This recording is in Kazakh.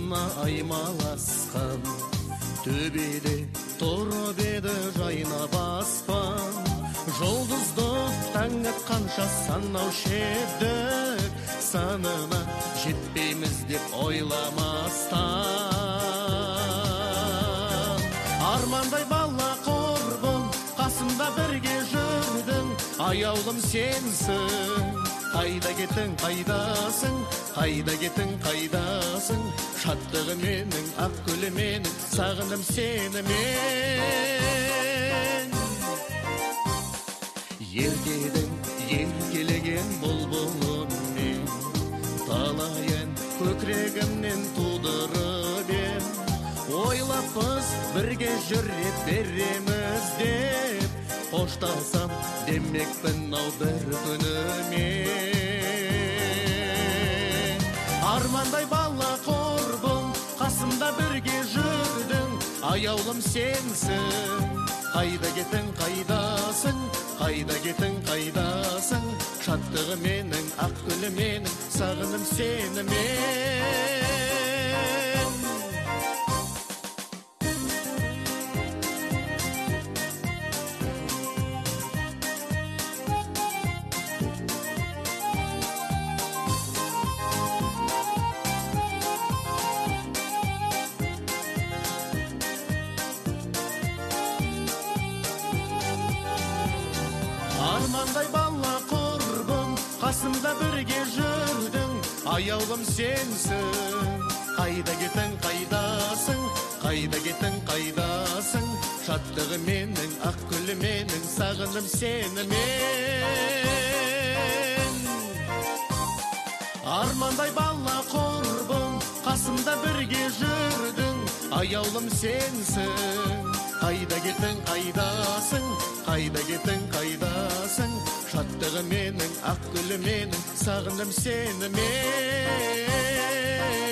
астына аймаласқан, төбеде тұрып еді жайнап аспан. Жұлдызды таң атқанша санаушы едік, санына жетпейміз деп ойламастан. Армандай бала құрбым, қасымда бірге жүрдің, аяулым сенсің. Қайда кеттің, қайдасың, қайда кеттің, қайдасың, шаттығы менің, ақ гүлі менің, сағындым сені мен. Ертедің еркелеген бұлбұлым мен, талайын көкірегімнен тудырып ем. Ойлаппыз бірге жүріп береміз деп, қоштасам демекпін ау бір күнімен. Армандай бала құрбым, қасымда бірге жүрдің, аяулым сенсің. Қайда кеттің, қайдасың, қайда кеттің, қайдасың, шаттығы менің, ақ гүлі менің, сағындым сені мен. Армандай бала құрбым, қасымда бірге жүрдің, аяулым сенсің. Қайда кеттің, қайдасың, қайда кеттің, қайдасың, шаттығы менің, ақ гүлі менің, сағындым сені мен. Армандай бала құрбым, қасымда бірге жүрдің, аяулым сенсің. Қайда кеттің, қайдасың, қайда кеттің, қайдасың, шаттығы менің, ақ гүлі менің, сағындым сені мен.